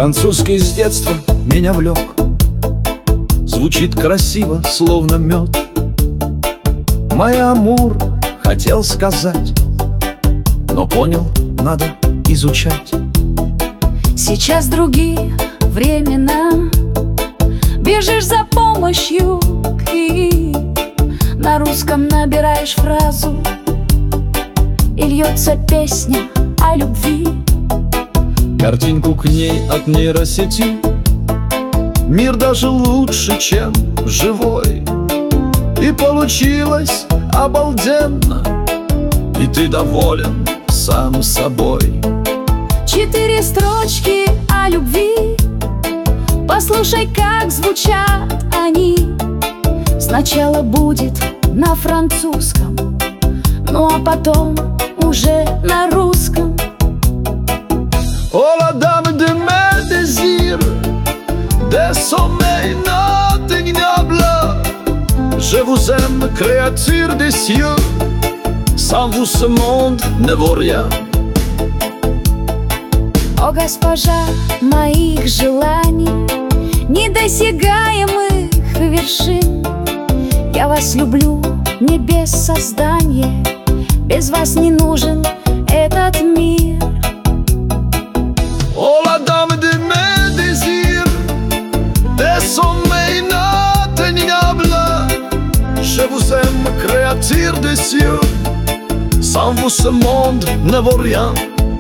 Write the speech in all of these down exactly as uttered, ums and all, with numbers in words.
Французский с детства меня влек, звучит красиво, словно мед. Мой амур хотел сказать, но понял, надо изучать. Сейчас другие времена, бежишь за помощью и на русском набираешь фразу, и льется песня о любви. Картинку к ней от нейросети, мир даже лучше, чем живой. И получилось обалденно, и ты доволен сам собой. Четыре строчки о любви, послушай, как звучат они. Сначала будет на французском, ну а потом уже на русском. Oh la dame de mes désirs, des sommeils inatteignables, je vous aime, créature des cieux, sans vous ce monde ne vaut rien. О, госпожа моих желаний, недосягаемых вершин, я вас люблю, небес создание, без вас не нужен этот мир. Oh la dame de mes désirs, des sommeils inatteignables, je vous aime, créature des cieux, sans vous ce monde ne vaut rien.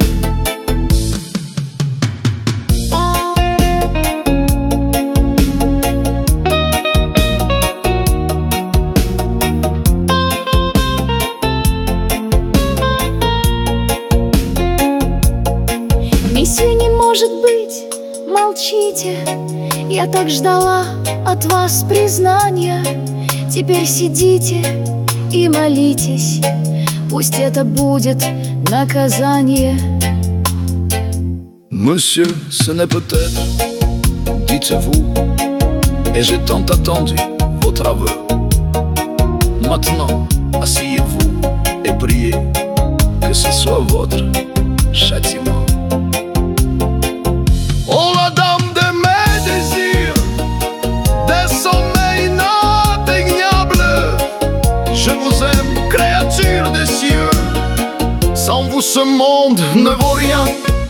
Миссия не может быть, молчите, я так ждала от вас признания. Теперь сидите и молитесь, пусть это будет наказание. Monsieur, ce n'est peut-être, dites-vous, et j'ai tant attendu votre aveu. Maintenant, asseyez-vous et priez que ce soit votre châtiment. Oh la dame de mes désirs, des sommeils inatteignables, je vous aime, créature des cieux, sans vous ce monde ne vaut rien.